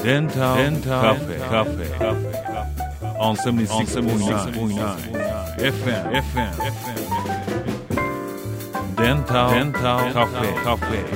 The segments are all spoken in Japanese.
Dental Cafe on 76.9 FM Dental Cafe。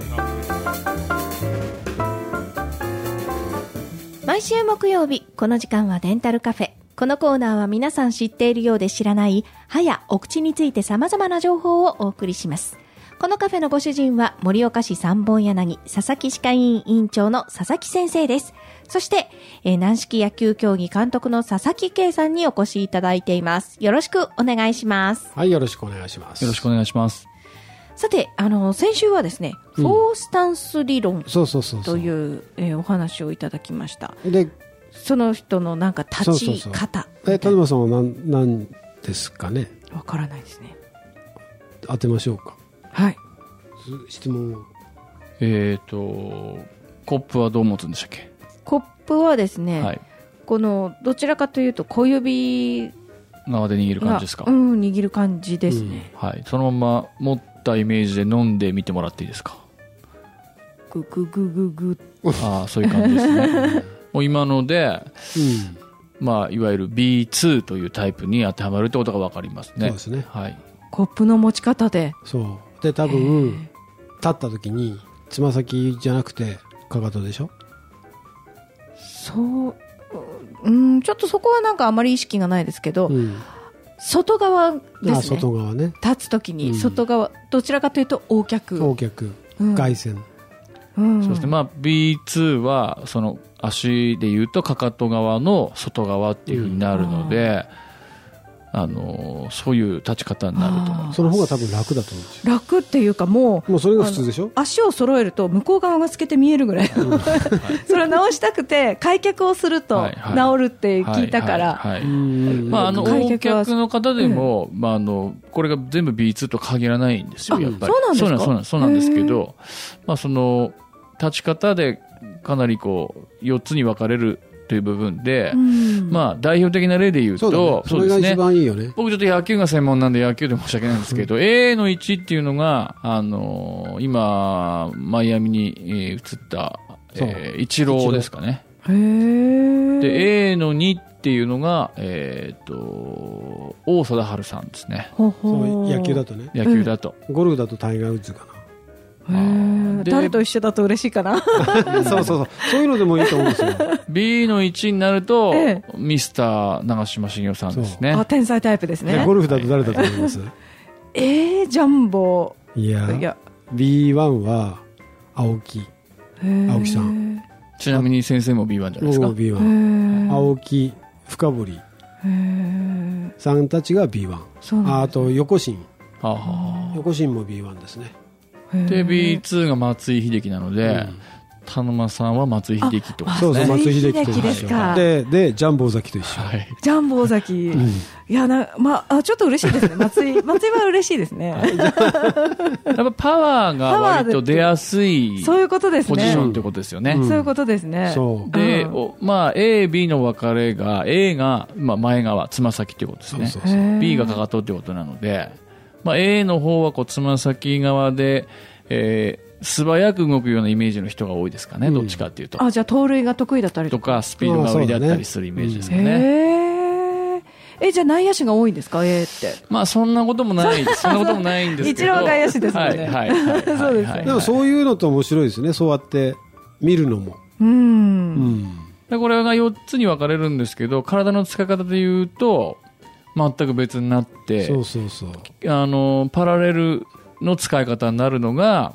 毎週木曜日この時間はデンタルカフェ。このコーナーは皆さん知っているようで知らない歯やお口について様々な情報をお送りします。このカフェのご主人は盛岡市三本柳佐々木歯科医院委員長の佐々木先生です。そして、軟式野球競技監督の佐々木圭さんにお越しいただいています。よろしくお願いします。 はい、よろしくお願いします。 よろしくお願いします。 さて、先週はですね、フォースタンス理論というお話をいただきました。 で、 その人のなんか立ち方。 田沼さんは何ですかね。 わからないですね。 当てましょうか。 はい。 質問を。 コップはどう持つんでしたっけ。 コップはですね、 はい、 このどちらかというと小指側で握る感じですか。 握る感じですね。 はい。そのまま持ったイメージで飲んでみてもらっていいですか。 グググググ。 ああ、そういう感じですね。もう今ので、まあいわゆる B2 というタイプに当てはまるってことが分かりますね。 そうですね。 はい。 コップの持ち方で。 そうで、多分立った時につま先じゃなくてかかとでしょ。 そう、ちょっとそこはなんかあまり意識がないですけど、外側ですね。 外側ね。 立つ時に外側、どちらかというと横脚、外旋。 そうですね。まあ B2 はその足でいうとかかと側の外側っていう風になるので、そういう立ち方になると思います。 その方が多分楽だと思うんですよ。 楽っていうかもうそれが普通でしょ。 足を揃えると向こう側が透けて見えるぐらい、それを直したくて開脚をすると治るって聞いたから、 横脚の方でも、これが全部 B2 と限らないんですよ。やっぱりそうなんですか。 そうなんですけど、その立ち方でかなりこう4つに分かれるという部分で、代表的な例で言うと、 それが一番いいよね。 僕ちょっと野球が専門なんで野球で申し訳ないんですけど、A の1っていうのが、今、マイアミに移った、イチローですかね。で、A の2っていうのが、王貞治さんですね。 野球だとね。 野球だと。 ゴルフだとタイガー・ウッズかな。 誰と一緒だと嬉しいかな。 そういうのでもいいと思うんですよ。 B の1になると、ミスター長嶋茂雄さんですね。 天才タイプですね。 ゴルフだと誰だと思います？ ジャンボ。 いや B1 は青木さん。 ちなみに先生も B1 じゃないですか。 僕も B1。青木、深堀さんたちが B1。あと横心も B1 ですね。 で B2 が松井秀喜なので、田沼さんは松井秀喜ってことですね。 そう松井秀喜と一緒ですか。 でジャンボ尾崎と一緒。 ジャンボ尾崎。いやちょっと嬉しいですね。松井は嬉しいですね。 やっぱパワーが割と出やすいそういうことですね。 ポジションってことですよね。 そういうことですね。 で、A、B の分かれが A が前側つま先っていうことですね。B がかかとってことなので。A の方はつま先側で、素早く動くようなイメージの人が多いですかね、どっちかっていうと。 じゃあ盗塁が得意だったりとかスピードが売りだったりするイメージですかね。 じゃあ内野手が多いんですか、A って。 そんなこともないです。そんなこともないんですけど。 一郎外野手ですもんね。そうですね。 でもそういうのって面白いですね、そうやって見るのも。 これが4つに分かれるんですけど、体の使い方でいうと、全く別になって、パラレルの使い方になるのが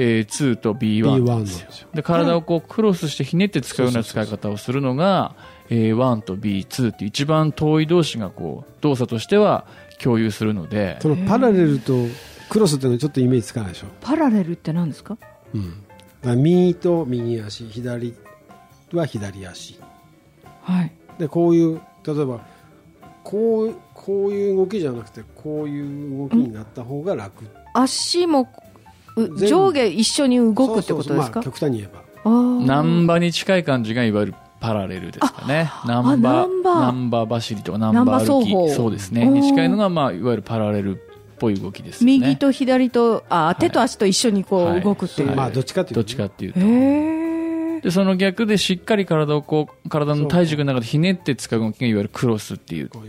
A2 と B1 なんですよ。で、体をクロスしてひねって使うような使い方をするのが A1 と B2 って一番遠い同士が動作としては共有するので、 そのパラレルとクロスっていうのはちょっとイメージつかないでしょ。 パラレルって何ですか？ 右と右足、左は左足。で、こういう例えばこういう動きじゃなくてこういう動きになった方が楽。 足も上下一緒に動くってことですか？ 極端に言えばナンバに近い感じがいわゆるパラレルですかね。ナンバ走りとかナンバ歩き、そうですね、に近いのがいわゆるパラレルっぽい動きですね。 右と左と手と足と一緒に動くっていう、 どっちかっていうと。 でその逆でしっかり体の体重の中でひねって使う動きがいわゆるクロスって言って、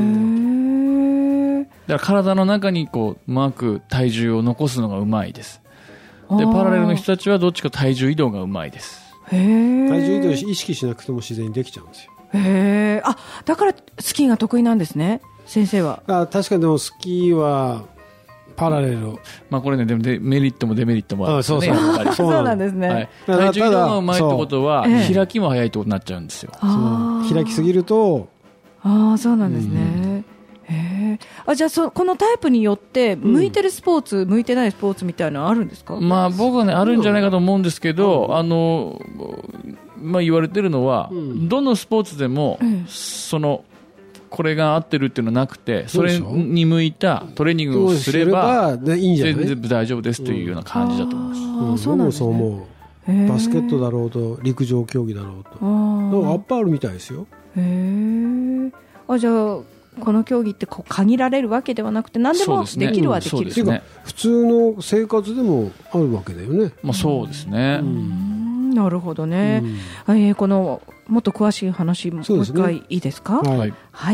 だから体の中にこううまく体重を残すのがうまいです。でパラレルの人たちはどっちか体重移動がうまいです。 体重移動意識しなくても自然にできちゃうんですよ。 だからスキーが得意なんですね、先生は。 確かにでもスキーはパラレル、 これね、でもメリットもデメリットもあるんですよね。 そうなんですね、 はい、体重移動がうまいってことは開きも早いってことになっちゃうんですよ。 開きすぎるとそうなんですね。じゃあこのタイプによって向いてるスポーツ、向いてないスポーツみたいなのあるんですか？ 僕はね、あるんじゃないかと思うんですけど、言われてるのは、どのスポーツでも、これが合ってるっていうのはなくて、それに向いたトレーニングをすれば全然大丈夫ですというような感じだと思います。 そうなんですね。僕もそう思う。バスケットだろうと陸上競技だろうとアッパーあるみたいですよ。 じゃあこの競技って限られるわけではなくて何でもできるはできる。 普通の生活でもあるわけだよね。 そうですね。 なるほどね。このもっと詳しい話もう一回いいですか？はい。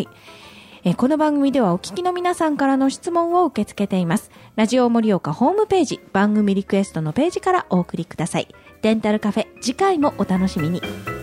この番組ではお聞きの皆さんからの質問を受け付けています。ラジオ盛岡ホームページ番組リクエストのページからお送りください。デンタルカフェ、次回もお楽しみに。